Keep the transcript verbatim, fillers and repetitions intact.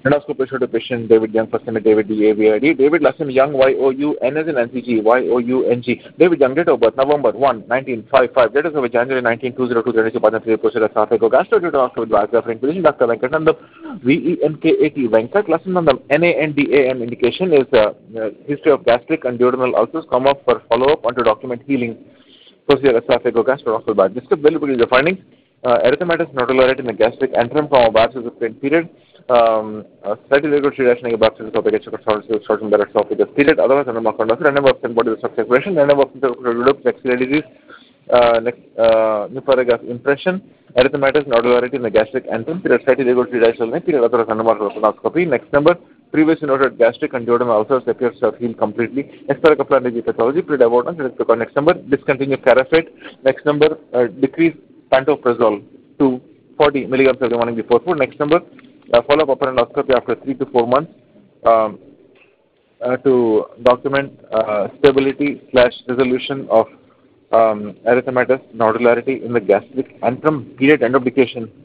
Endoscopy showed a patient David Young, first name David D A V I D. David last name Young Y O U N as in N C G Y O U N G. David Young, date of birth November first, nineteen fifty-five. Date of birth January nineteenth, two thousand two. Twenty Patna three posted as Safeko Gastro due to hospital with biography position. Doctor Venkatandam V E N K A T Venkat. Last name N A N D A M indication is uh, uh, history of gastric and duodenal ulcers. Come up for follow up on to document healing. Procedure as Safeko Gastro hospital bad. Describe well the findings. Uh, erythematous nodularity in the gastric antrum from a biopsy of pain period. Um, uh, slightly regulatory reaction of biopsy of the short and better esophagus period. Otherwise, under conduct, and number of thin body separation, and number of reduced axillary disease, uh, next, uh, pneumothorax impression, erythematous nodularity in the gastric antrum period, slightly regulatory reaction period. Otherwise, under colonoscopy. Next number. Previously noted gastric and duodenal ulcers appears to have healed completely. Extracorporeal pathology, pre-abortion. Next number. Discontinued carafate. Next number. Uh, decrease pantoprazole to forty milligrams every morning before food. Next number, uh, follow-up upper endoscopy after three to four months um, uh, to document uh, stability slash resolution of um, erythematous nodularity in the gastric antrum period. End of indication.